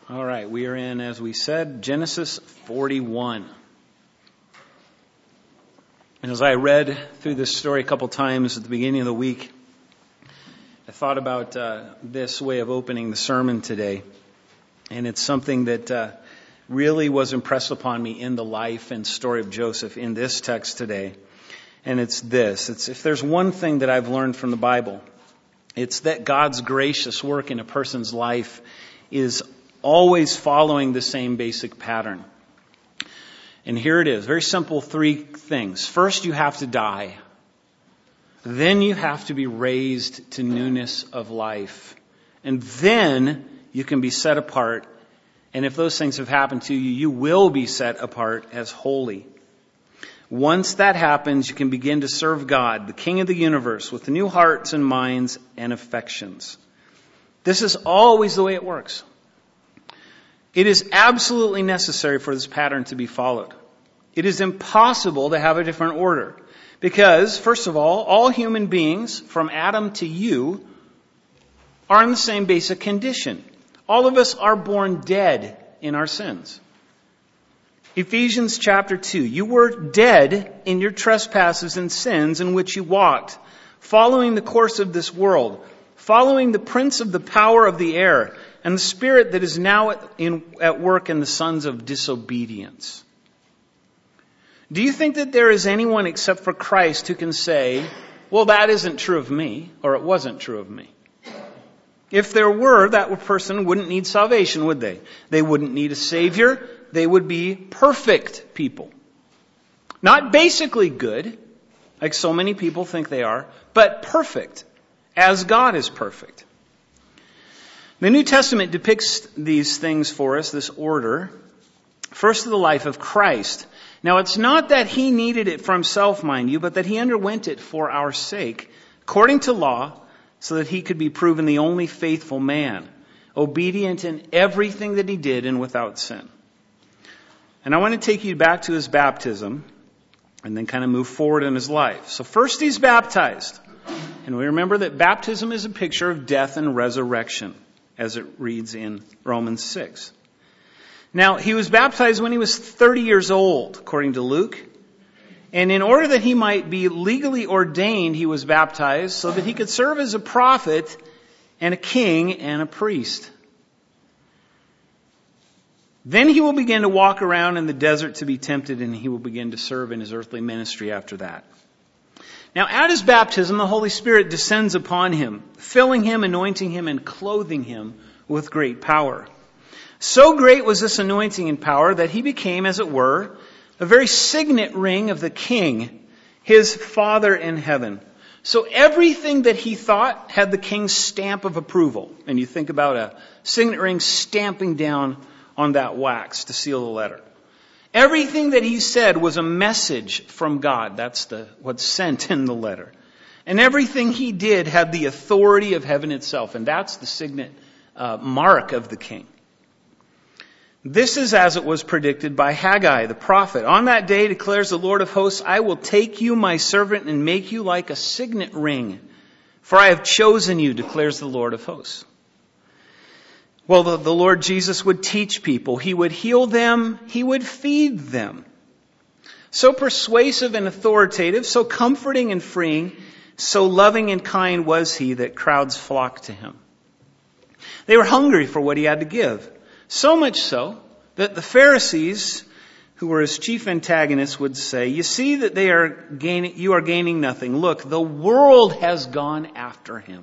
All right, we are in, as we said, Genesis 41. And as I read through this story a couple times at the beginning of the week, I thought about this way of opening the sermon today. And it's something that really was impressed upon me in the life and story of Joseph in this text today. And it's this. It's if there's one thing that I've learned from the Bible, it's that God's gracious work in a person's life is always following the same basic pattern. And here it is. Very simple, three things. First, you have to die. Then you have to be raised to newness of life. And then you can be set apart. And if those things have happened to you, you will be set apart as holy. Once that happens, you can begin to serve God, the King of the universe, with new hearts and minds and affections. This is always the way it works. It is absolutely necessary for this pattern to be followed. It is impossible to have a different order. Because, first of all human beings, from Adam to you, are in the same basic condition. All of us are born dead in our sins. Ephesians chapter 2, you were dead in your trespasses and sins in which you walked, following the course of this world, following the prince of the power of the air, and the spirit that is now at work in the sons of disobedience. Do you think that there is anyone except for Christ who can say, well, that isn't true of me, or it wasn't true of me? If there were, that person wouldn't need salvation, would they? They wouldn't need a Savior. They would be perfect people. Not basically good, like so many people think they are, but perfect, as God is perfect. The New Testament depicts these things for us, this order, first of the life of Christ. Now, it's not that he needed it for himself, mind you, but that he underwent it for our sake, according to law, so that he could be proven the only faithful man, obedient in everything that he did and without sin. And I want to take you back to his baptism and then kind of move forward in his life. So first he's baptized. And we remember that baptism is a picture of death and resurrection, as it reads in Romans 6. Now, he was baptized when he was 30 years old, according to Luke. And in order that he might be legally ordained, he was baptized so that he could serve as a prophet and a king and a priest. Then he will begin to walk around in the desert to be tempted, and he will begin to serve in his earthly ministry after that. Now, at his baptism, the Holy Spirit descends upon him, filling him, anointing him, and clothing him with great power. So great was this anointing and power that he became, as it were, a very signet ring of the King, his Father in heaven. So everything that he thought had the King's stamp of approval. And you think about a signet ring stamping down on that wax to seal the letter. Everything that he said was a message from God. That's what's sent in the letter. And everything he did had the authority of heaven itself. And that's the signet mark of the king. This is as it was predicted by Haggai, the prophet. On that day, declares the Lord of hosts, I will take you, my servant, and make you like a signet ring. For I have chosen you, declares the Lord of hosts. Well, the Lord Jesus would teach people. He would heal them. He would feed them. So persuasive and authoritative, so comforting and freeing, so loving and kind was he that crowds flocked to him. They were hungry for what he had to give. So much so that the Pharisees, who were his chief antagonists, would say, you see that you are gaining nothing. Look, the world has gone after him.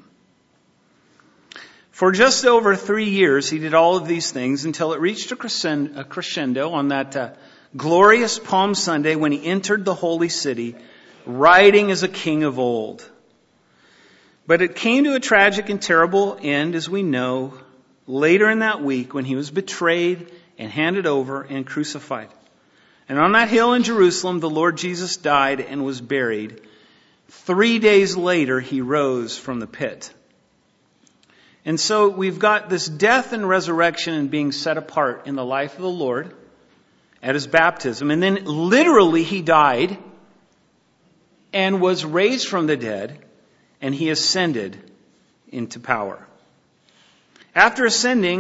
For just over 3 years, he did all of these things until it reached a crescendo on that glorious Palm Sunday when he entered the holy city, riding as a king of old. But it came to a tragic and terrible end, as we know, later in that week when he was betrayed and handed over and crucified. And on that hill in Jerusalem, the Lord Jesus died and was buried. 3 days later, he rose from the pit. And so we've got this death and resurrection and being set apart in the life of the Lord at his baptism. And then literally he died and was raised from the dead, and he ascended into power. After ascending,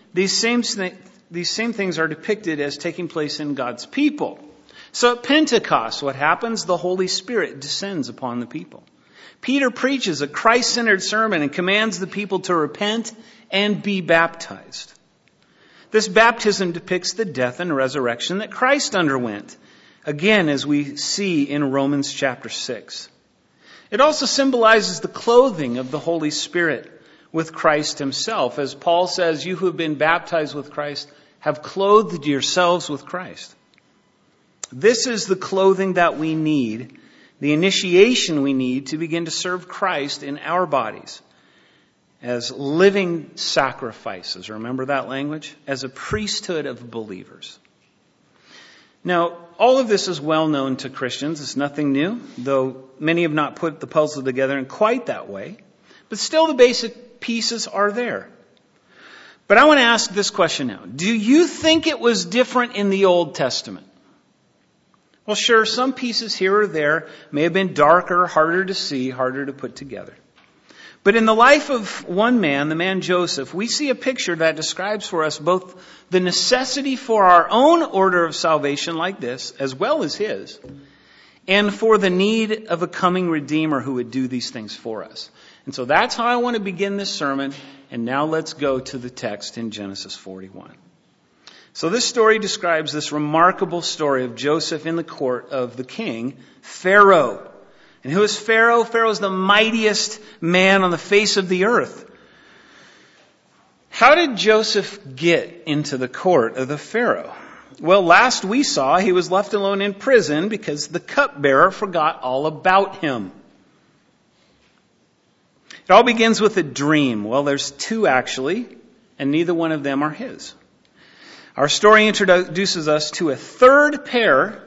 these same things are depicted as taking place in God's people. So at Pentecost, what happens? The Holy Spirit descends upon the people. Peter preaches a Christ-centered sermon and commands the people to repent and be baptized. This baptism depicts the death and resurrection that Christ underwent, again, as we see in Romans chapter 6. It also symbolizes the clothing of the Holy Spirit with Christ himself. As Paul says, you who have been baptized with Christ have clothed yourselves with Christ. This is the clothing that we need, the initiation we need to begin to serve Christ in our bodies as living sacrifices. Remember that language? As a priesthood of believers. Now, all of this is well known to Christians. It's nothing new, though many have not put the puzzle together in quite that way. But still the basic pieces are there. But I want to ask this question now. Do you think it was different in the Old Testament? Well, sure, some pieces here or there may have been darker, harder to see, harder to put together. But in the life of one man, the man Joseph, we see a picture that describes for us both the necessity for our own order of salvation like this, as well as his, and for the need of a coming Redeemer who would do these things for us. And so that's how I want to begin this sermon. And now let's go to the text in Genesis 41. So this story describes this remarkable story of Joseph in the court of the king, Pharaoh. And who is Pharaoh? Pharaoh is the mightiest man on the face of the earth. How did Joseph get into the court of the Pharaoh? Well, last we saw he was left alone in prison because the cupbearer forgot all about him. It all begins with a dream. Well, there's two actually, and neither one of them are his. Our story introduces us to a third pair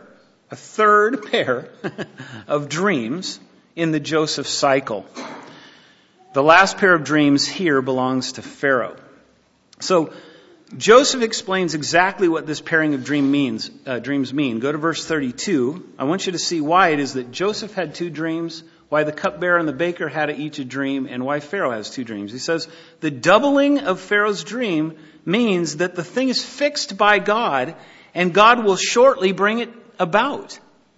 of dreams in the Joseph cycle. The last pair of dreams here belongs to Pharaoh. So Joseph explains exactly what this pairing of dreams mean. Go to verse 32. I want you to see why it is that Joseph had two dreams, why the cupbearer and the baker had each a dream, and why Pharaoh has two dreams. He says, the doubling of Pharaoh's dream means that the thing is fixed by God, and God will shortly bring it about.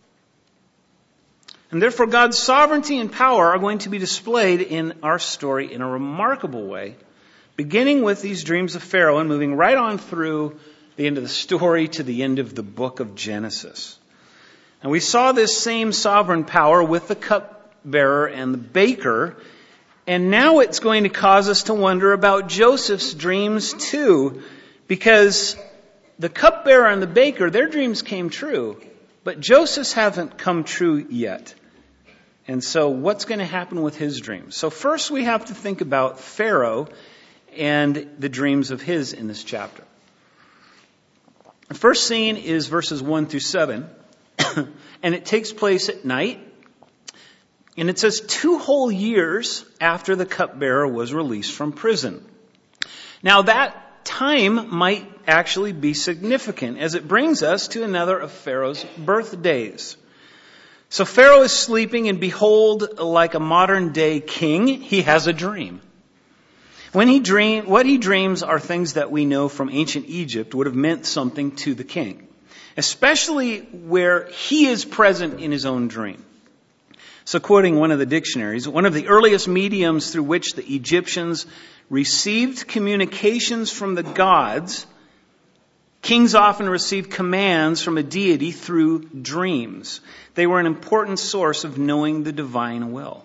And therefore God's sovereignty and power are going to be displayed in our story in a remarkable way, beginning with these dreams of Pharaoh and moving right on through the end of the story to the end of the book of Genesis. And we saw this same sovereign power with the cupbearer and the baker, and now it's going to cause us to wonder about Joseph's dreams too, because the cupbearer and the baker, their dreams came true, but Joseph's haven't come true yet. And so what's going to happen with his dreams? So first we have to think about Pharaoh and the dreams of his in this chapter. The first scene is verses 1 through 7, and it takes place at night. And it says 2 whole years after the cupbearer was released from prison. Now that time might actually be significant, as it brings us to another of Pharaoh's birthdays. So Pharaoh is sleeping, and behold, like a modern day king, he has a dream. What he dreams are things that we know from ancient Egypt would have meant something to the king, especially where he is present in his own dream. So quoting one of the dictionaries, one of the earliest mediums through which the Egyptians received communications from the gods, kings often received commands from a deity through dreams. They were an important source of knowing the divine will.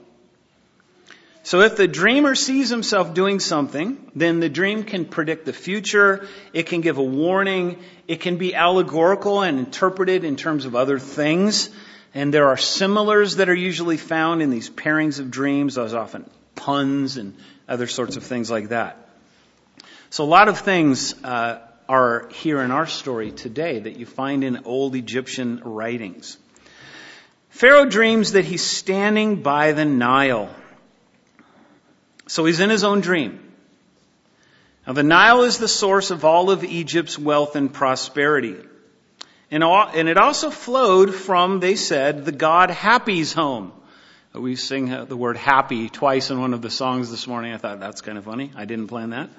So if the dreamer sees himself doing something, then the dream can predict the future, it can give a warning, it can be allegorical and interpreted in terms of other things. And there are similars that are usually found in these pairings of dreams. There's often puns and other sorts of things like that. So a lot of things are here in our story today that you find in old Egyptian writings. Pharaoh dreams that he's standing by the Nile. So he's in his own dream. Now the Nile is the source of all of Egypt's wealth and prosperity. And it also flowed from, they said, the god Hapi's home. We sing the word happy twice in one of the songs this morning. I thought that's kind of funny. I didn't plan that.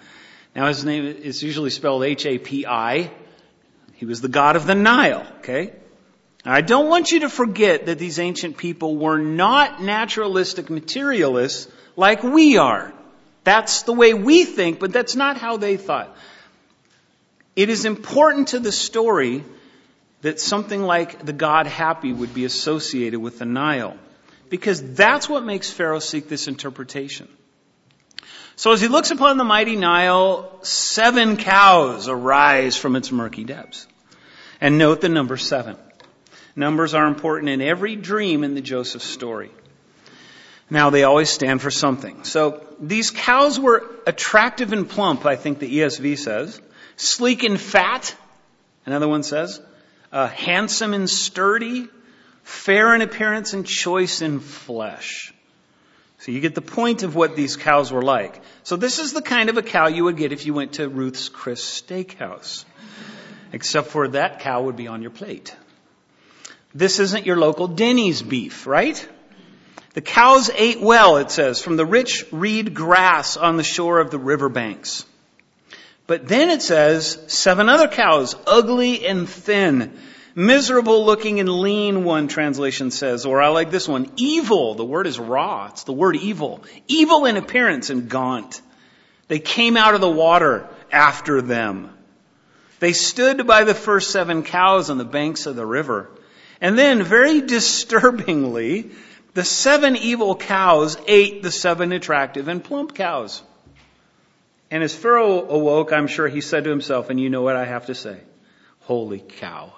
Now his name is usually spelled Hapi. He was the god of the Nile, okay? I don't want you to forget that these ancient people were not naturalistic materialists like we are. That's the way we think, but that's not how they thought. It is important to the story that something like the god Hapi would be associated with the Nile, because that's what makes Pharaoh seek this interpretation. So as he looks upon the mighty Nile, 7 cows arise from its murky depths. And note the number 7. Numbers are important in every dream in the Joseph story. Now, they always stand for something. So these cows were attractive and plump, I think the ESV says. Sleek and fat, another one says. Handsome and sturdy. Fair in appearance and choice in flesh. So you get the point of what these cows were like. So this is the kind of a cow you would get if you went to Ruth's Chris Steakhouse. Except for that cow would be on your plate. This isn't your local Denny's beef, right? The cows ate well, it says, from the rich reed grass on the shore of the riverbanks. But then it says, 7 other cows, ugly and thin, miserable looking and lean, one translation says. Or I like this one, evil. The word is raw. It's the word evil. Evil in appearance and gaunt. They came out of the water after them. They stood by the first 7 cows on the banks of the river. And then, very disturbingly, the 7 evil cows ate the 7 attractive and plump cows. And as Pharaoh awoke, I'm sure he said to himself, and you know what I have to say, holy cow.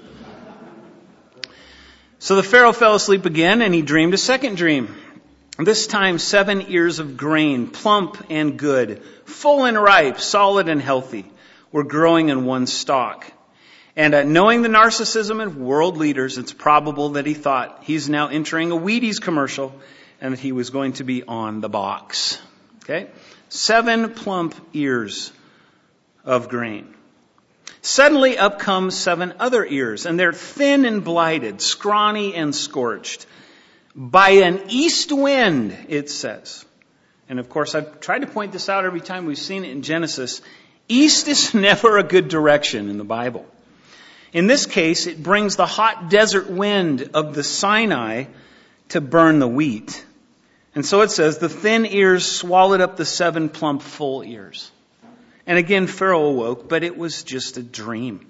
So the Pharaoh fell asleep again, and he dreamed a second dream. This time 7 ears of grain, plump and good, full and ripe, solid and healthy, were growing in one stalk. And knowing the narcissism of world leaders, it's probable that he thought he's now entering a Wheaties commercial and that he was going to be on the box. Okay? 7 plump ears of grain. Suddenly up come 7 other ears, and they're thin and blighted, scrawny and scorched. By an east wind, it says. And of course, I've tried to point this out every time we've seen it in Genesis. East is never a good direction in the Bible. In this case, it brings the hot desert wind of the Sinai to burn the wheat. And so it says, the thin ears swallowed up the 7 plump full ears. And again, Pharaoh awoke, but it was just a dream.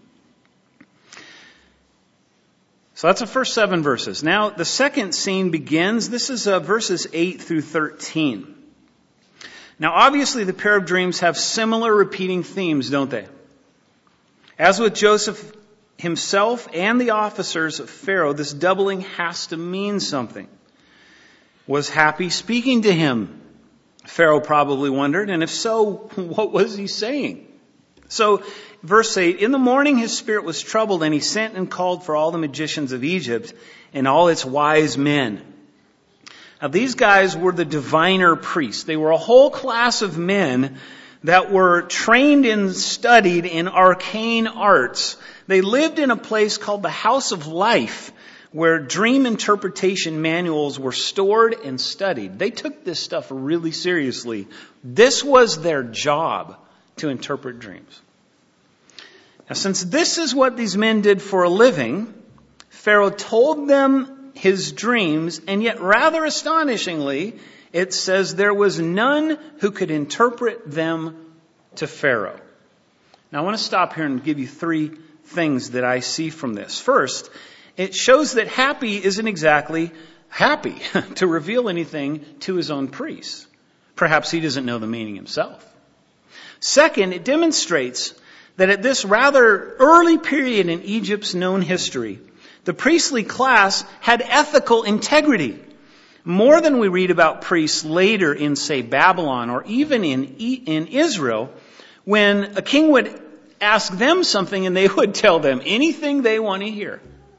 So that's the first 7 verses. Now, the second scene begins. This is verses 8 through 13. Now, obviously, the pair of dreams have similar repeating themes, don't they? As with Joseph himself and the officers of Pharaoh, this doubling has to mean something. Was Hapi speaking to him? Pharaoh probably wondered, and if so, what was he saying? So, verse 8, in the morning his spirit was troubled, and he sent and called for all the magicians of Egypt and all its wise men. Now, these guys were the diviner priests. They were a whole class of men that were trained and studied in arcane arts. They lived in a place called the House of Life, where dream interpretation manuals were stored and studied. They took this stuff really seriously. This was their job, to interpret dreams. Now, since this is what these men did for a living, Pharaoh told them his dreams, and yet rather astonishingly, it says there was none who could interpret them to Pharaoh. Now, I want to stop here and give you 3 things that I see from this. First, it shows that Hapi isn't exactly happy to reveal anything to his own priests. Perhaps he doesn't know the meaning himself. Second, it demonstrates that at this rather early period in Egypt's known history, the priestly class had ethical integrity. More than we read about priests later in, say, Babylon or even in Israel, when a king would ask them something and they would tell them anything they want to hear.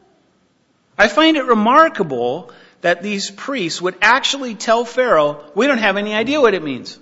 I find it remarkable that these priests would actually tell Pharaoh, we don't have any idea what it means.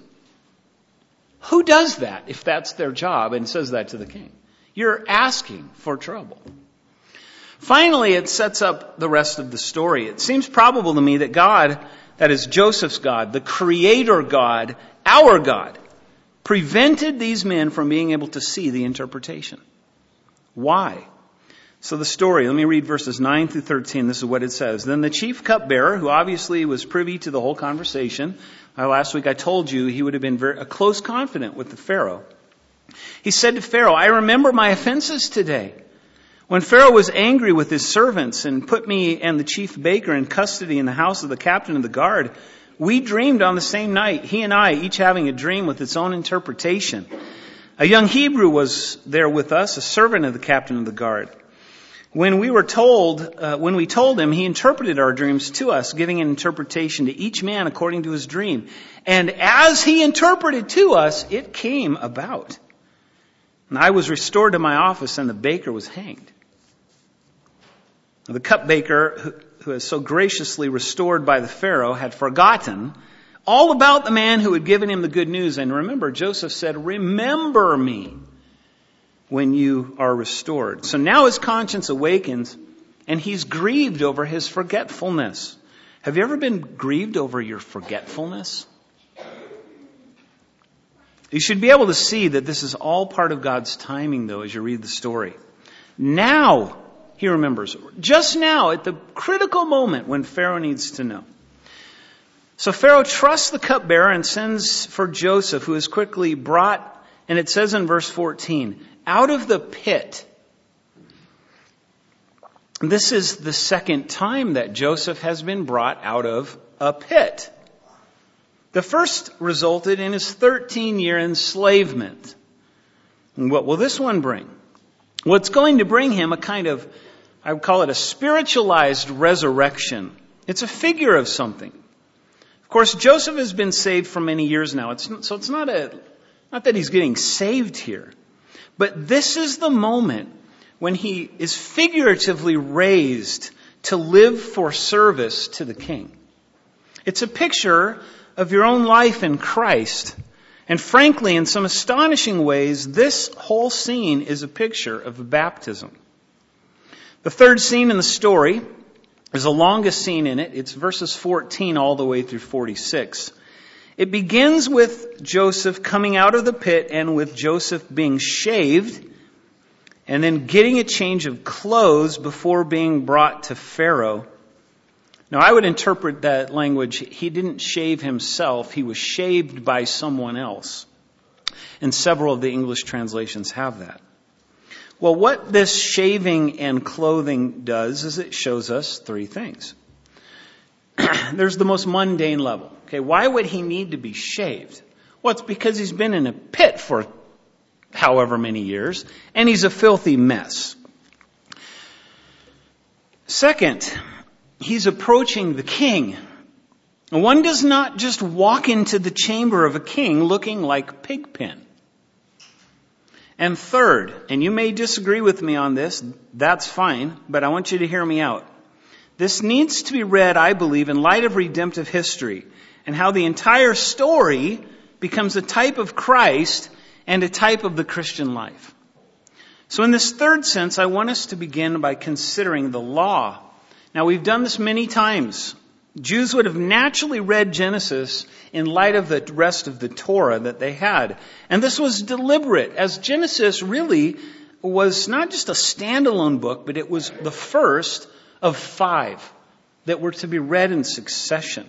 Who does that if that's their job and says that to the king? You're asking for trouble. Finally, it sets up the rest of the story. It seems probable to me that God, that is Joseph's God, the Creator God, our God, prevented these men from being able to see the interpretation. Why? So the story, let me read verses 9 through 13. This is what it says. Then the chief cupbearer, who obviously was privy to the whole conversation, last week I told you he would have been a close confidant with the Pharaoh. He said to Pharaoh, I remember my offenses today. When Pharaoh was angry with his servants and put me and the chief baker in custody in the house of the captain of the guard, we dreamed on the same night, he and I, each having a dream with its own interpretation. A young Hebrew was there with us, a servant of the captain of the guard. When we told him, he interpreted our dreams to us, giving an interpretation to each man according to his dream. And as he interpreted to us, it came about. And I was restored to my office, and the baker was hanged. The cupbearer, who was so graciously restored by the Pharaoh, had forgotten all about the man who had given him the good news. And remember, Joseph said, remember me when you are restored. So now his conscience awakens, and he's grieved over his forgetfulness. Have you ever been grieved over your forgetfulness? You should be able to see that this is all part of God's timing, though, as you read the story. Now, he remembers. Just now, at the critical moment when Pharaoh needs to know. So Pharaoh trusts the cupbearer and sends for Joseph, who is quickly brought, and it says in verse 14, out of the pit. This is the second time that Joseph has been brought out of a pit. The first resulted in his 13-year enslavement. And what will this one bring? Well, it's going to bring him a kind of, I would call it a spiritualized resurrection. It's a figure of something. Of course, Joseph has been saved for many years now. So it's not that he's getting saved here. But this is the moment when he is figuratively raised to live for service to the king. It's a picture of your own life in Christ. And frankly, in some astonishing ways, this whole scene is a picture of baptism. The third scene in the story is the longest scene in it. It's verses 14 all the way through 46. It begins with Joseph coming out of the pit and with Joseph being shaved and then getting a change of clothes before being brought to Pharaoh. Now, I would interpret that language, he didn't shave himself, he was shaved by someone else. And several of the English translations have that. Well, what this shaving and clothing does is it shows us three things. There's the most mundane level. Okay, why would he need to be shaved? Well, it's because he's been in a pit for however many years, and he's a filthy mess. Second, he's approaching the king. One does not just walk into the chamber of a king looking like Pigpen. And third, and you may disagree with me on this, that's fine, but I want you to hear me out. This needs to be read, I believe, in light of redemptive history and how the entire story becomes a type of Christ and a type of the Christian life. So in this third sense, I want us to begin by considering the law. Now, we've done this many times. Jews would have naturally read Genesis in light of the rest of the Torah that they had. And this was deliberate, as Genesis really was not just a standalone book, but it was the first of 5 that were to be read in succession.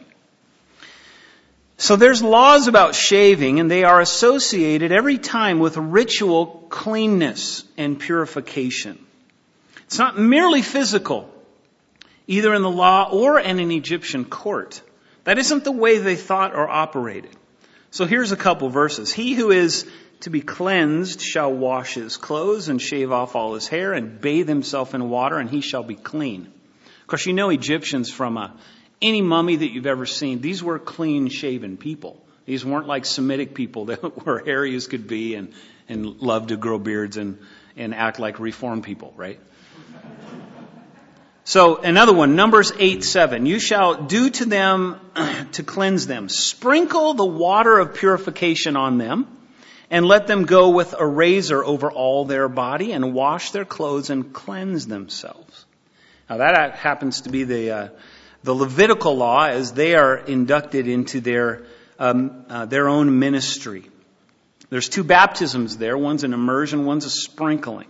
So there's laws about shaving, and they are associated every time with ritual cleanness and purification. It's not merely physical, either in the law or in an Egyptian court. That isn't the way they thought or operated. So here's a couple verses. He who is to be cleansed shall wash his clothes and shave off all his hair and bathe himself in water, and he shall be clean. Of course, you know Egyptians from any mummy that you've ever seen. These were clean-shaven people. These weren't like Semitic people that were hairy as could be and loved to grow beards and act like reformed people, right? So another one, Numbers 8:7. You shall do to them to cleanse them. Sprinkle the water of purification on them and let them go with a razor over all their body and wash their clothes and cleanse themselves. Now that happens to be the Levitical law as they are inducted into their own ministry. There's 2 baptisms there. One's an immersion, one's a sprinkling.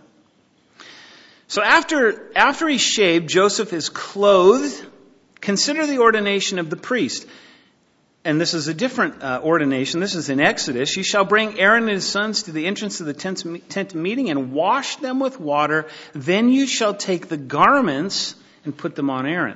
So after he's shaved, Joseph is clothed. Consider the ordination of the priest. And this is a different ordination. This is in Exodus. You shall bring Aaron and his sons to the entrance of the tent meeting and wash them with water. Then you shall take the garments and put them on Aaron.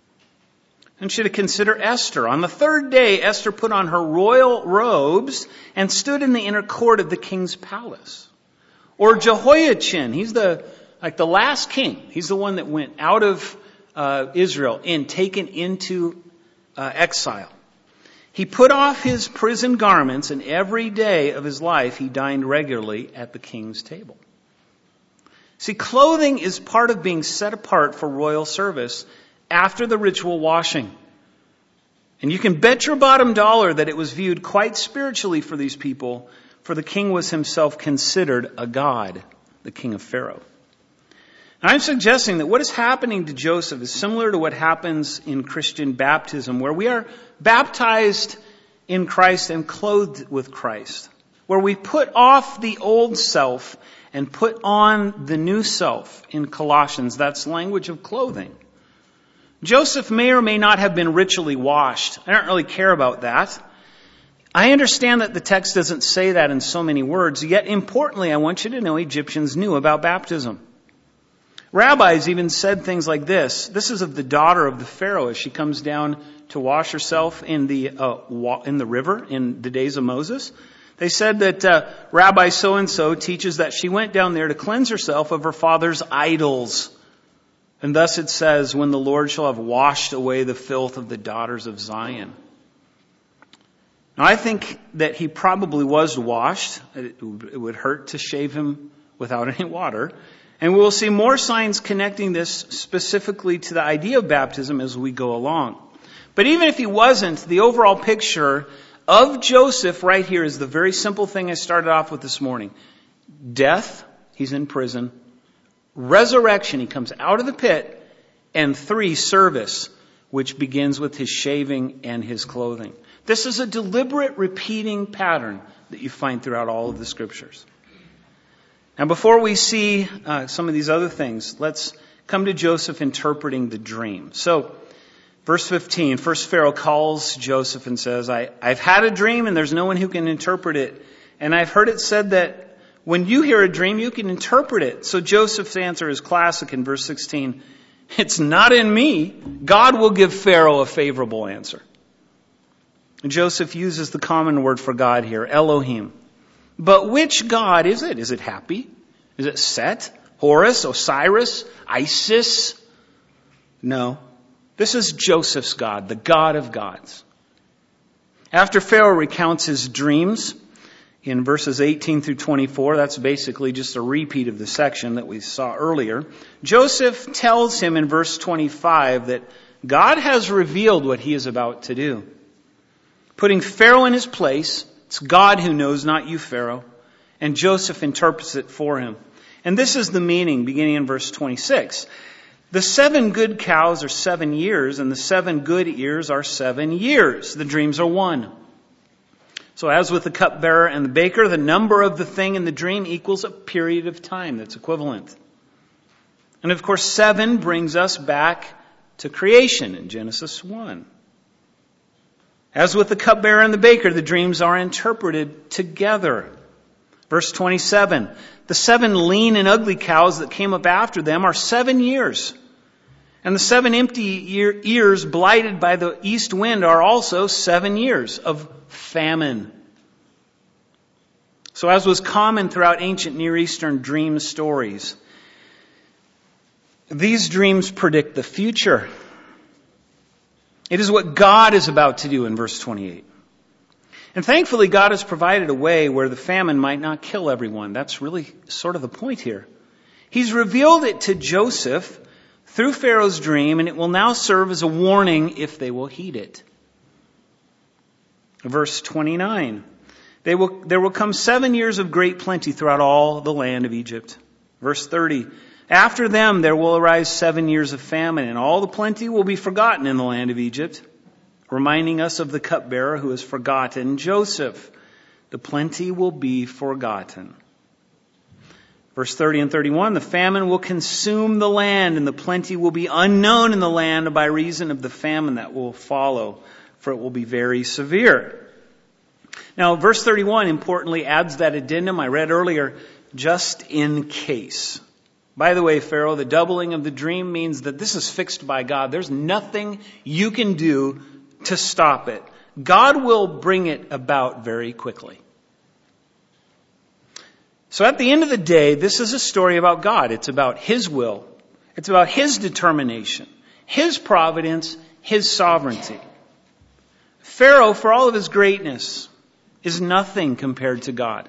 And you should consider Esther. On the 3rd day, Esther put on her royal robes and stood in the inner court of the king's palace. Or Jehoiachin. He's the last king. He's the one that went out of Israel and taken into exile. He put off his prison garments, and every day of his life he dined regularly at the king's table. See, clothing is part of being set apart for royal service after the ritual washing. And you can bet your bottom dollar that it was viewed quite spiritually for these people, for the king was himself considered a god, the king of Pharaoh. And I'm suggesting that what is happening to Joseph is similar to what happens in Christian baptism, where we are baptized in Christ and clothed with Christ, where we put off the old self and put on the new self in Colossians. That's language of clothing. Joseph may or may not have been ritually washed. I don't really care about that. I understand that the text doesn't say that in so many words, yet importantly, I want you to know Egyptians knew about baptism. Rabbis even said things like this. This is of the daughter of the Pharaoh as she comes down to wash herself in the river in the days of Moses. They said that Rabbi so-and-so teaches that she went down there to cleanse herself of her father's idols. And thus it says, when the Lord shall have washed away the filth of the daughters of Zion. Now I think that he probably was washed. It would hurt to shave him without any water. And we will see more signs connecting this specifically to the idea of baptism as we go along. But even if he wasn't, the overall picture of Joseph right here is the very simple thing I started off with this morning. Death, he's in prison. Resurrection, he comes out of the pit. And 3, service, which begins with his shaving and his clothing. This is a deliberate repeating pattern that you find throughout all of the scriptures. Now, before we see some of these other things, let's come to Joseph interpreting the dream. So, verse 15, first Pharaoh calls Joseph and says, I've had a dream and there's no one who can interpret it. And I've heard it said that when you hear a dream, you can interpret it. So Joseph's answer is classic in verse 16. It's not in me. God will give Pharaoh a favorable answer. And Joseph uses the common word for God here, Elohim. But which God is it? Is it Happy? Is it Set? Horus? Osiris? Isis? No. This is Joseph's God, the God of gods. After Pharaoh recounts his dreams in verses 18 through 24, that's basically just a repeat of the section that we saw earlier, Joseph tells him in verse 25 that God has revealed what he is about to do. Putting Pharaoh in his place, it's God who knows, not you, Pharaoh. And Joseph interprets it for him. And this is the meaning, beginning in verse 26. The 7 good cows are 7 years, and the 7 good ears are 7 years. The dreams are one. So as with the cupbearer and the baker, the number of the thing in the dream equals a period of time that's equivalent. And of course, 7 brings us back to creation in Genesis 1. As with the cupbearer and the baker, the dreams are interpreted together. Verse 27, the 7 lean and ugly cows that came up after them are 7 years. And the 7 empty ears blighted by the east wind are also 7 years of famine. So as was common throughout ancient Near Eastern dream stories, these dreams predict the future. It is what God is about to do in verse 28. And thankfully, God has provided a way where the famine might not kill everyone. That's really sort of the point here. He's revealed it to Joseph through Pharaoh's dream, and it will now serve as a warning if they will heed it. Verse 29. There will come 7 years of great plenty throughout all the land of Egypt. Verse 30. After them there will arise 7 years of famine, and all the plenty will be forgotten in the land of Egypt, reminding us of the cupbearer who has forgotten Joseph. the plenty will be forgotten. Verse 30 and 31, the famine will consume the land, and the plenty will be unknown in the land by reason of the famine that will follow, for it will be very severe. Now, verse 31 importantly adds that addendum I read earlier, just in case. By the way, Pharaoh, the doubling of the dream means that this is fixed by God. There's nothing you can do to stop it. God will bring it about very quickly. So at the end of the day, this is a story about God. It's about His will. It's about His determination, His providence, His sovereignty. Pharaoh, for all of his greatness, is nothing compared to God.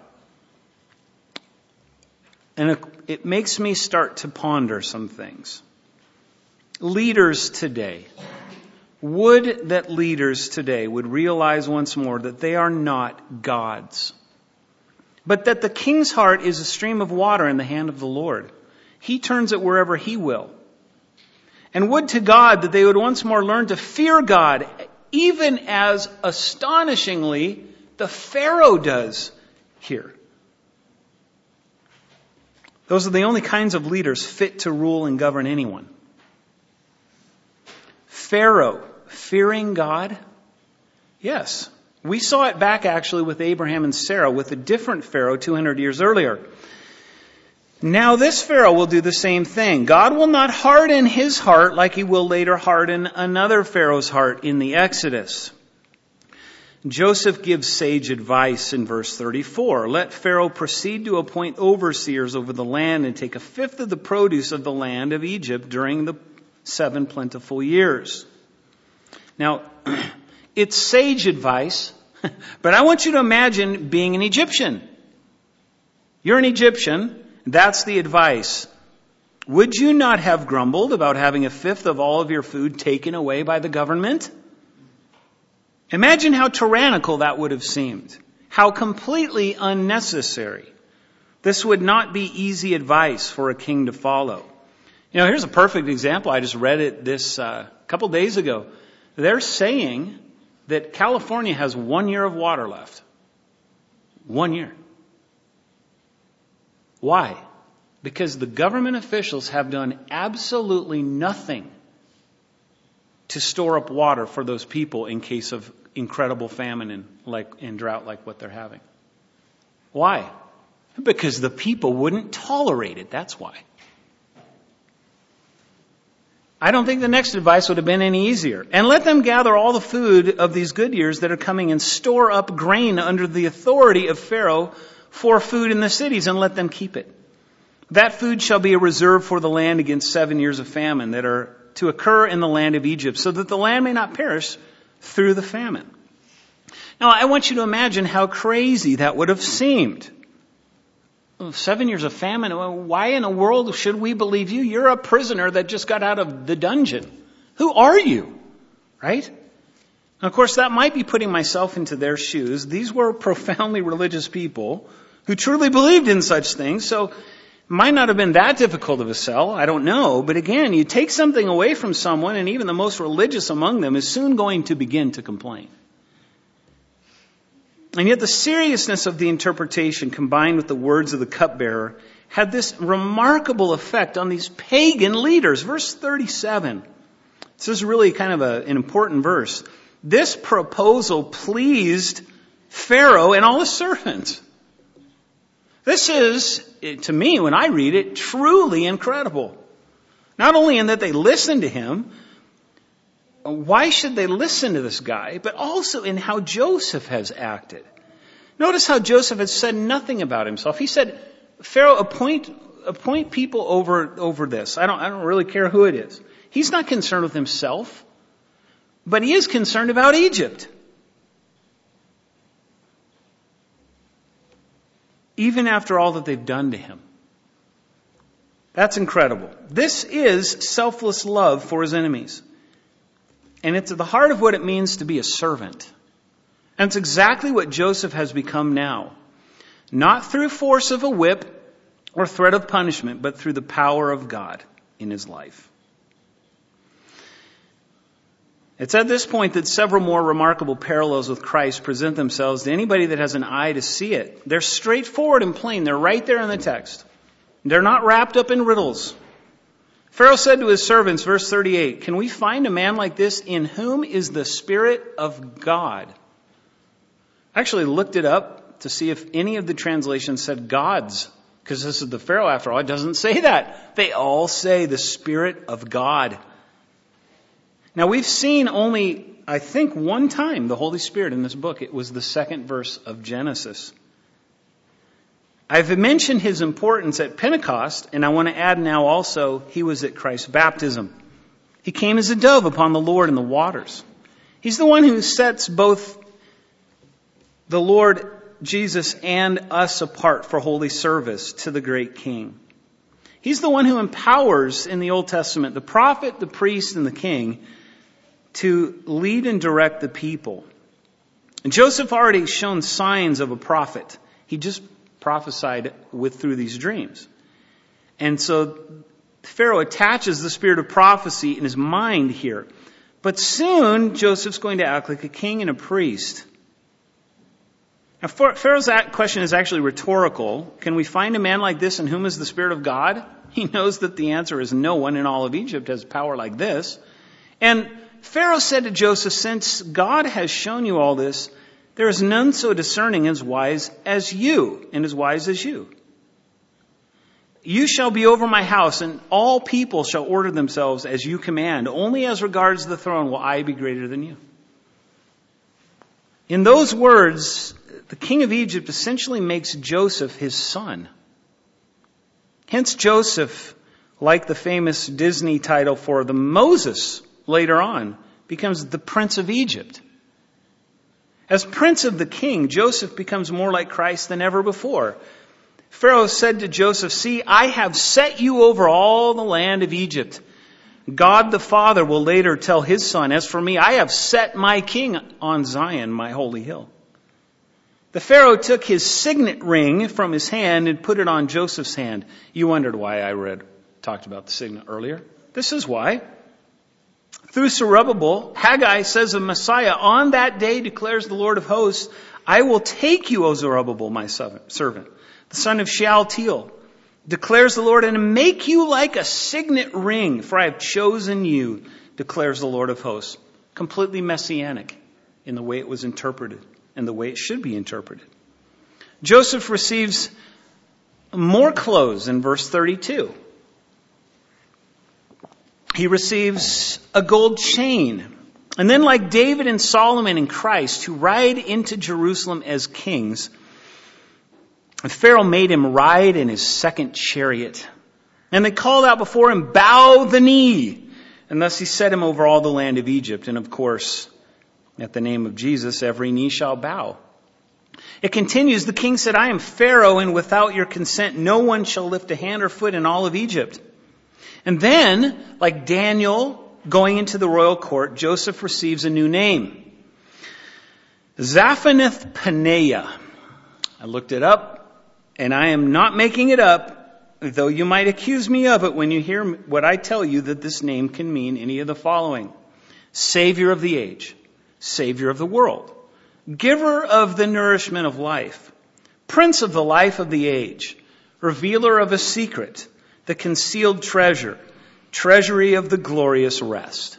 And it makes me start to ponder some things. Leaders today, would that leaders today would realize once more that they are not gods, but that the king's heart is a stream of water in the hand of the Lord. He turns it wherever He will. And would to God that they would once more learn to fear God, even as astonishingly the Pharaoh does here. Those are the only kinds of leaders fit to rule and govern anyone. Pharaoh, fearing God? Yes. We saw it back actually with Abraham and Sarah, with a different Pharaoh 200 years earlier. Now this Pharaoh will do the same thing. God will not harden his heart like He will later harden another Pharaoh's heart in the Exodus. Joseph gives sage advice in verse 34. Let Pharaoh proceed to appoint overseers over the land and take 1/5 of the produce of the land of Egypt during the 7 plentiful years. Now, it's sage advice, but I want you to imagine being an Egyptian. You're an Egyptian. That's the advice. Would you not have grumbled about having 1/5 of all of your food taken away by the government? Imagine how tyrannical that would have seemed. How completely unnecessary. This would not be easy advice for a king to follow. Here's a perfect example. I just read it this couple days ago. They're saying that California has 1 year of water left. 1 year. Why? Because the government officials have done absolutely nothing to store up water for those people in case of incredible famine and drought like what they're having. Why? Because the people wouldn't tolerate it. That's why. I don't think the next advice would have been any easier. And let them gather all the food of these good years that are coming and store up grain under the authority of Pharaoh for food in the cities, and let them keep it. That food shall be a reserve for the land against 7 years of famine that are to occur in the land of Egypt, so that the land may not perish through the famine. Now, I want you to imagine how crazy that would have seemed. 7 years of famine. Why in the world should we believe you? You're a prisoner that just got out of the dungeon. Who are you? Right? And of course, that might be putting myself into their shoes. These were profoundly religious people who truly believed in such things. So it might not have been that difficult of a sell. I don't know. But again, you take something away from someone, and even the most religious among them is soon going to begin to complain. And yet the seriousness of the interpretation combined with the words of the cupbearer had this remarkable effect on these pagan leaders. Verse 37. This is really kind of an important verse. This proposal pleased Pharaoh and all his servants. This is, to me, when I read it, truly incredible. Not only in that they listened to him, why should they listen to this guy, but also in how Joseph has acted. Notice how Joseph has said nothing about himself. He said, Pharaoh, appoint people over this. I don't really care who it is. He's not concerned with himself, but he is concerned about Egypt. Even after all that they've done to him. That's incredible. This is selfless love for his enemies. And it's at the heart of what it means to be a servant. And it's exactly what Joseph has become now. Not through force of a whip or threat of punishment, but through the power of God in his life. It's at this point that several more remarkable parallels with Christ present themselves to anybody that has an eye to see it. They're straightforward and plain. They're right there in the text. They're not wrapped up in riddles. Pharaoh said to his servants, verse 38, "Can we find a man like this in whom is the Spirit of God?" I actually looked it up to see if any of the translations said gods, because this is the Pharaoh after all. It doesn't say that. They all say the Spirit of God. Now we've seen only, I think, one time the Holy Spirit in this book. It was the second verse of Genesis. I've mentioned his importance at Pentecost, and I want to add now also, he was at Christ's baptism. He came as a dove upon the Lord in the waters. He's the one who sets both the Lord Jesus and us apart for holy service to the great King. He's the one who empowers in the Old Testament the prophet, the priest, and the king to lead and direct the people. And Joseph already shown signs of a prophet. He just prophesied through these dreams. And so Pharaoh attaches the spirit of prophecy in his mind here. But soon Joseph's going to act like a king and a priest. Now Pharaoh's question is actually rhetorical. Can we find a man like this in whom is the Spirit of God? He knows that the answer is no one in all of Egypt has power like this. And Pharaoh said to Joseph, "Since God has shown you all this, there is none so discerning as wise as you, and as wise as you. You shall be over my house, and all people shall order themselves as you command. Only as regards the throne will I be greater than you." In those words, the king of Egypt essentially makes Joseph his son. Hence Joseph, like the famous Disney title for the Moses later on, becomes the Prince of Egypt. As Prince of the King, Joseph becomes more like Christ than ever before. Pharaoh said to Joseph, "See, I have set you over all the land of Egypt." God the Father will later tell his son, "As for me, I have set my king on Zion, my holy hill." The Pharaoh took his signet ring from his hand and put it on Joseph's hand. You wondered why I talked about the signet earlier. This is why. Through Zerubbabel, Haggai says of Messiah, "On that day, declares the Lord of hosts, I will take you, O Zerubbabel, my servant, the son of Shealtiel, declares the Lord, and make you like a signet ring, for I have chosen you, declares the Lord of hosts." Completely messianic in the way it was interpreted and the way it should be interpreted. Joseph receives more clothes in verse 32. He receives a gold chain. And then, like David and Solomon and Christ, who ride into Jerusalem as kings, Pharaoh made him ride in his second chariot. And they called out before him, "Bow the knee." And thus he set him over all the land of Egypt. And of course, at the name of Jesus, every knee shall bow. It continues, the king said, "I am Pharaoh, and without your consent, no one shall lift a hand or foot in all of Egypt." And then, like Daniel going into the royal court, Joseph receives a new name. Zaphenath-Paneah. I looked it up, and I am not making it up, though you might accuse me of it when you hear what I tell you, that this name can mean any of the following: Savior of the age, Savior of the world, Giver of the nourishment of life, Prince of the life of the age, Revealer of a secret, the concealed treasure, treasury of the glorious rest.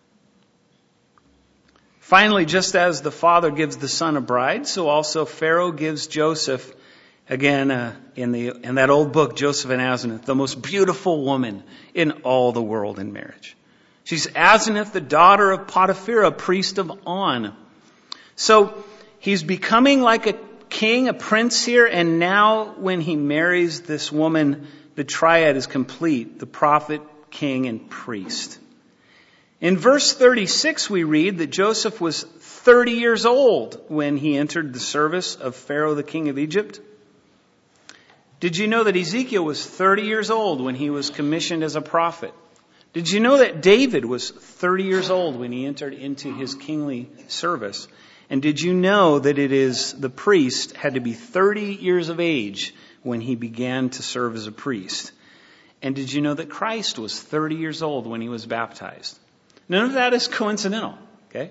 Finally, just as the father gives the son a bride, so also Pharaoh gives Joseph, again, in that old book, Joseph and Asenath, the most beautiful woman in all the world in marriage. She's Asenath, the daughter of Potiphera, priest of On. So he's becoming like a king, a prince here, and now when he marries this woman, the triad is complete: the prophet, king, and priest. In verse 36, we read that Joseph was 30 years old when he entered the service of Pharaoh, the king of Egypt. Did you know that Ezekiel was 30 years old when he was commissioned as a prophet? Did you know that David was 30 years old when he entered into his kingly service? And did you know that the priest had to be 30 years of age when he began to serve as a priest? And did you know that Christ was 30 years old when he was baptized? None of that is coincidental. Okay?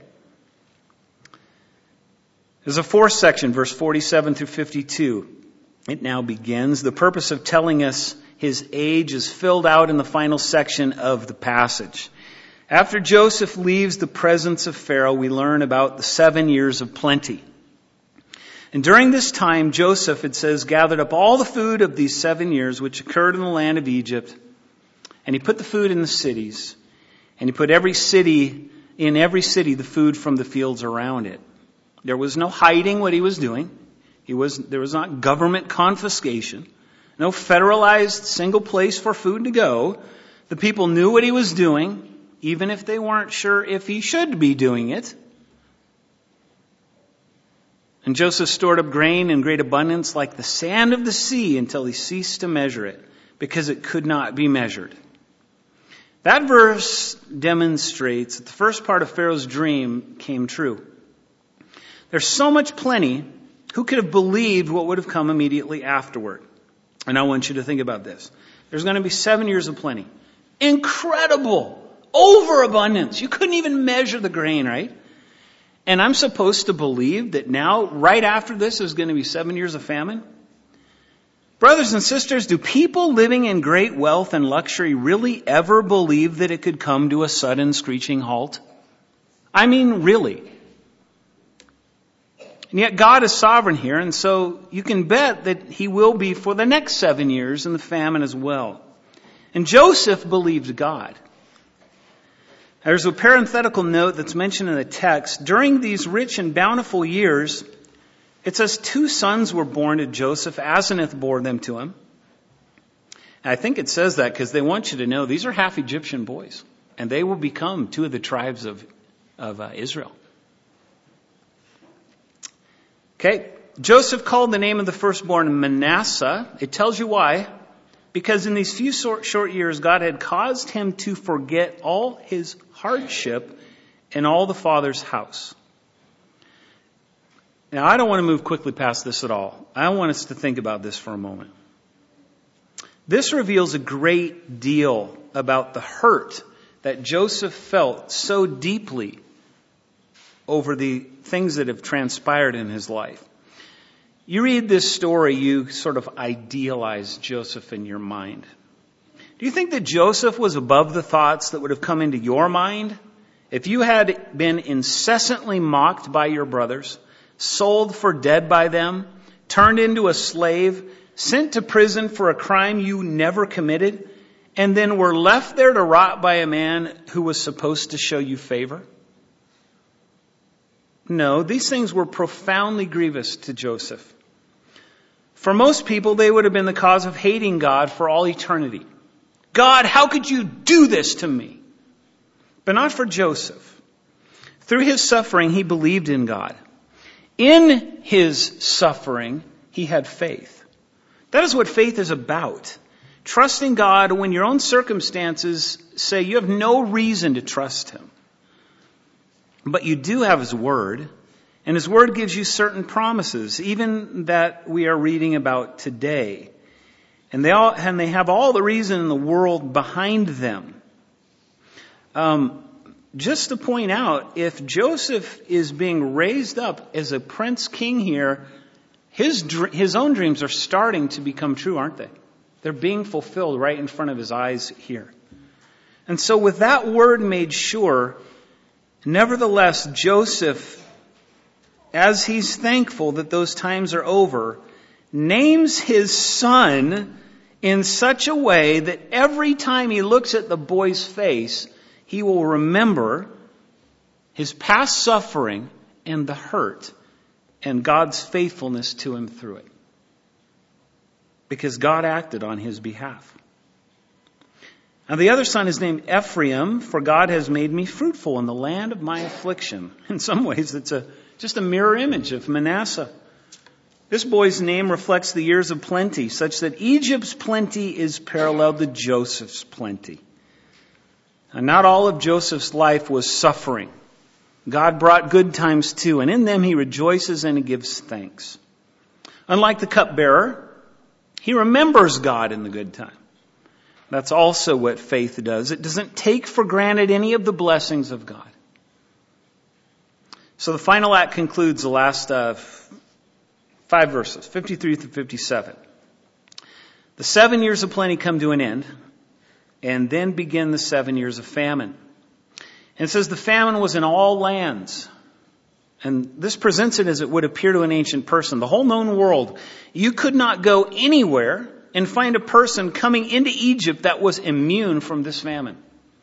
There's a fourth section, verse 47 through 52. It now begins. The purpose of telling us his age is filled out in the final section of the passage. After Joseph leaves the presence of Pharaoh, we learn about the 7 years of plenty. And during this time, Joseph, it says, gathered up all the food of these 7 years which occurred in the land of Egypt, and he put the food in the cities, and he put in every city the food from the fields around it. There was no hiding what he was doing. There was not government confiscation, no federalized single place for food to go. The people knew what he was doing, even if they weren't sure if he should be doing it. And Joseph stored up grain in great abundance like the sand of the sea until he ceased to measure it, because it could not be measured. That verse demonstrates that the first part of Pharaoh's dream came true. There's so much plenty. Who could have believed what would have come immediately afterward? And I want you to think about this. There's going to be 7 years of plenty. Incredible! Overabundance. You couldn't even measure the grain, right? And I'm supposed to believe that now, right after this, is going to be 7 years of famine? Brothers and sisters, do people living in great wealth and luxury really ever believe that it could come to a sudden screeching halt? I mean, really. And yet God is sovereign here, and so you can bet that he will be for the next 7 years in the famine as well. And Joseph believed God. There's a parenthetical note that's mentioned in the text. During these rich and bountiful years, it says 2 sons were born to Joseph. Asenath bore them to him. And I think it says that because they want you to know these are half Egyptian boys, and they will become 2 of the tribes of Israel. Okay, Joseph called the name of the firstborn Manasseh. It tells you why. Because in these few short years, God had caused him to forget all his hardship in all the father's house. Now, I don't want to move quickly past this at all. I want us to think about this for a moment. This reveals a great deal about the hurt that Joseph felt so deeply over the things that have transpired in his life. You read this story, you sort of idealize Joseph in your mind. Do you think that Joseph was above the thoughts that would have come into your mind if you had been incessantly mocked by your brothers, sold for dead by them, turned into a slave, sent to prison for a crime you never committed, and then were left there to rot by a man who was supposed to show you favor? No, these things were profoundly grievous to Joseph. For most people, they would have been the cause of hating God for all eternity. God, how could you do this to me? But not for Joseph. Through his suffering, he believed in God. In his suffering, he had faith. That is what faith is about. Trusting God when your own circumstances say you have no reason to trust him. But you do have his word, and his word gives you certain promises, even that we are reading about today. And they have all the reason in the world behind them. Just to point out, if Joseph is being raised up as a prince king here, his own dreams are starting to become true, aren't they? They're being fulfilled right in front of his eyes here. And so with that word made sure, nevertheless, Joseph, as he's thankful that those times are over, names his son in such a way that every time he looks at the boy's face, he will remember his past suffering and the hurt and God's faithfulness to him through it. Because God acted on his behalf. Now the other son is named Ephraim, for God has made me fruitful in the land of my affliction. In some ways, it's just a mirror image of Manasseh. This boy's name reflects the years of plenty, such that Egypt's plenty is parallel to Joseph's plenty. And not all of Joseph's life was suffering. God brought good times too, and in them he rejoices and he gives thanks. Unlike the cupbearer, he remembers God in the good time. That's also what faith does. It doesn't take for granted any of the blessings of God. So the final act concludes the last 5 verses, 53 through 57. The 7 years of plenty come to an end, and then begin the 7 years of famine. And it says the famine was in all lands. And this presents it as it would appear to an ancient person. The whole known world, you could not go anywhere and find a person coming into Egypt that was immune from this famine.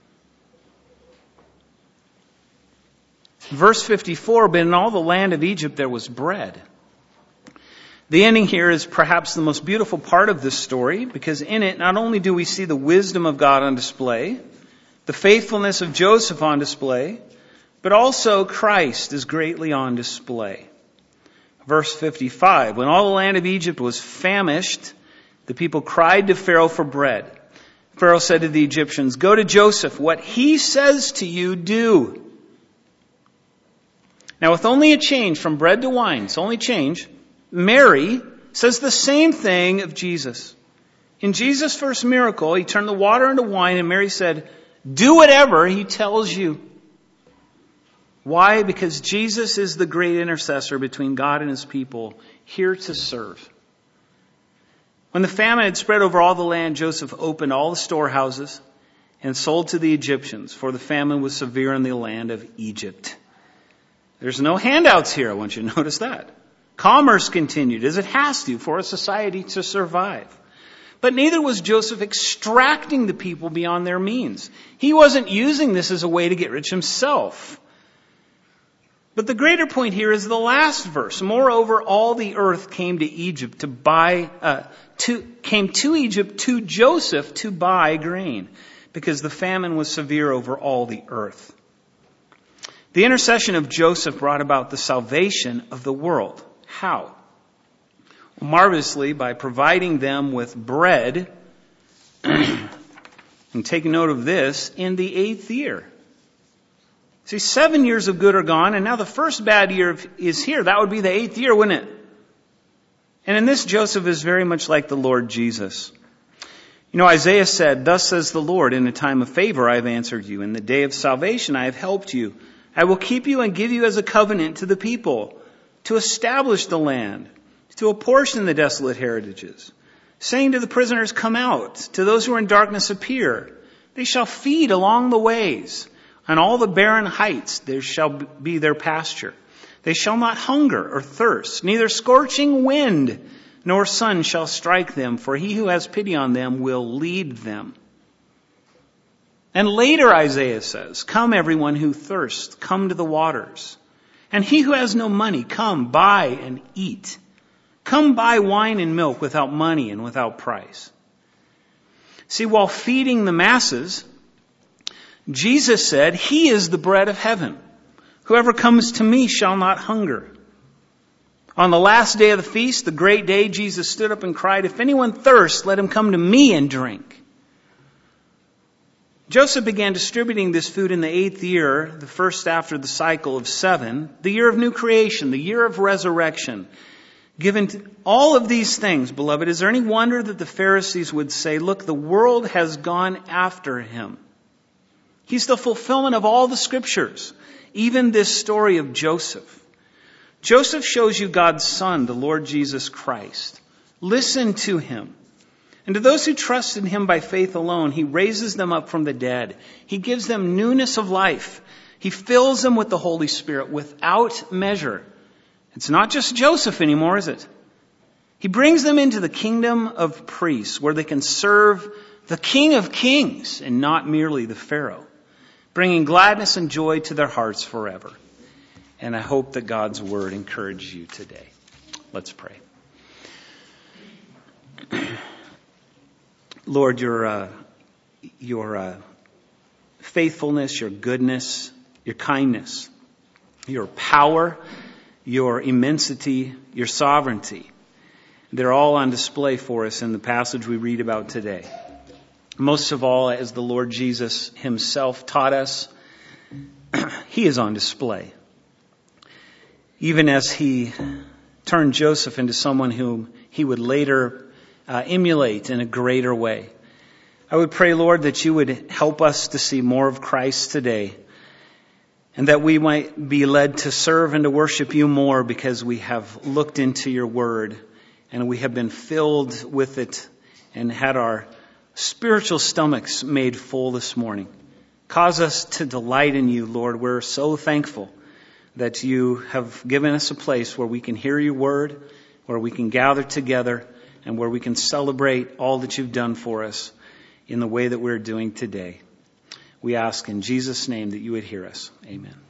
Verse 54, but in all the land of Egypt there was bread. The ending here is perhaps the most beautiful part of this story, because in it not only do we see the wisdom of God on display, the faithfulness of Joseph on display, but also Christ is greatly on display. Verse 55, when all the land of Egypt was famished, the people cried to Pharaoh for bread. Pharaoh said to the Egyptians, go to Joseph, what he says to you, do. Now with only a change from bread to wine, it's only change, Mary says the same thing of Jesus. In Jesus' first miracle, he turned the water into wine, and Mary said, do whatever he tells you. Why? Because Jesus is the great intercessor between God and his people, here to serve. When the famine had spread over all the land, Joseph opened all the storehouses and sold to the Egyptians, for the famine was severe in the land of Egypt. There's no handouts here, I want you to notice that. Commerce continued, as it has to, for a society to survive. But neither was Joseph extracting the people beyond their means. He wasn't using this as a way to get rich himself. But the greater point here is the last verse. Moreover, all the earth came to Egypt came to Egypt to Joseph to buy grain, because the famine was severe over all the earth. The intercession of Joseph brought about the salvation of the world. How? Well, marvelously, by providing them with bread, and take note of this, in the 8th year. See, 7 years of good are gone, and now the first bad year is here. That would be the 8th year, wouldn't it? And in this, Joseph is very much like the Lord Jesus. You know, Isaiah said, thus says the Lord, in a time of favor I have answered you. In the day of salvation I have helped you. I will keep you and give you as a covenant to the people, to establish the land, to apportion the desolate heritages, saying to the prisoners, come out, to those who are in darkness appear. They shall feed along the ways. On all the barren heights there shall be their pasture. They shall not hunger or thirst, neither scorching wind nor sun shall strike them, for he who has pity on them will lead them. And later Isaiah says, come everyone who thirsts, come to the waters. And he who has no money, come buy and eat. Come buy wine and milk without money and without price. See, while feeding the masses, Jesus said, he is the bread of heaven. Whoever comes to me shall not hunger. On the last day of the feast, the great day, Jesus stood up and cried, if anyone thirsts, let him come to me and drink. Joseph began distributing this food in the 8th year, the first after the cycle of 7, the year of new creation, the year of resurrection. Given all of these things, beloved, is there any wonder that the Pharisees would say, look, the world has gone after him. He's the fulfillment of all the scriptures, even this story of Joseph. Joseph shows you God's Son, the Lord Jesus Christ. Listen to him. And to those who trust in him by faith alone, he raises them up from the dead. He gives them newness of life. He fills them with the Holy Spirit without measure. It's not just Joseph anymore, is it? He brings them into the kingdom of priests, where they can serve the King of Kings and not merely the Pharaoh, bringing gladness and joy to their hearts forever. And I hope that God's word encourages you today. Let's pray. Lord, your faithfulness, your goodness, your kindness, your power, your immensity, your sovereignty, they're all on display for us in the passage we read about today. Most of all, as the Lord Jesus himself taught us, he is on display. Even as he turned Joseph into someone whom he would later emulate in a greater way. I would pray, Lord, that you would help us to see more of Christ today. and that we might be led to serve and to worship you more because we have looked into your word and we have been filled with it and had our spiritual stomachs made full this morning. Cause us to delight in you, Lord. We're so thankful that you have given us a place where we can hear your word, where we can gather together, and where we can celebrate all that you've done for us in the way that we're doing today. We ask in Jesus' name that you would hear us. Amen.